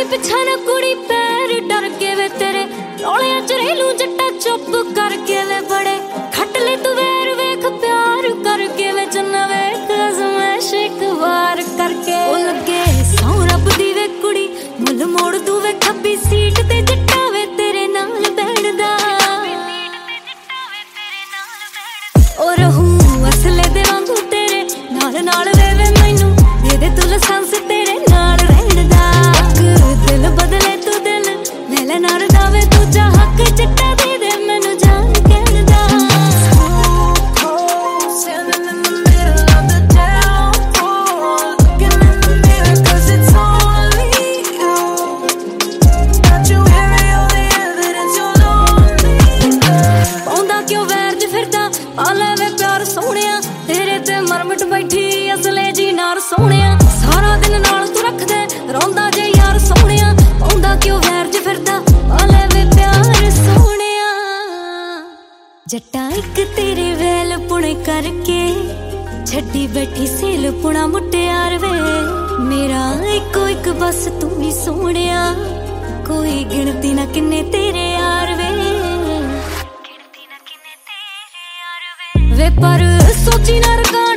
पिछा ना कुड़ी पैर डर के वे तेरे रौलियां च रेलू जट्टा चुप करके वे बड़े खट ले तू वैर वेख प्यार करके वे चन्ना वे आजमाइश एक बार करके ओ लगे सौ रब दी वे कुड़ी मुल मोड़ तू वे खब्बी सीट ते जट्टा वे तेरे नाल बैठदा ओ रहूं असले दे वांगू तेरे नाल नाल वे वे मैनू दे दे तू लाइसेंस तेरे नाल रहण दा दिल बदले तू दिल ले ले नार दावे तू जा हक चिट्टा दे दे मैनू जान कहण दा पौंदा क्यों वैर च फिरदा आ ले वे प्यार सोहणिया तेरे ते मरमट बैठी असले जी नार सोहणिया सारा दिन नाल तू रखदे रोंदा जे यार सोहणिया पौंदा क्यों वैर च फिरदा आ ले वे प्यार सोहणिया जट्टा इक तेरे वैल पुणे करके छड्डी बैठी सेल पुणा मुटियार वे मेरा इको एक बस तू ही सोहणिया कोई गिणती ना किन्ने तेरे यार वे वे पर सोची ना रखा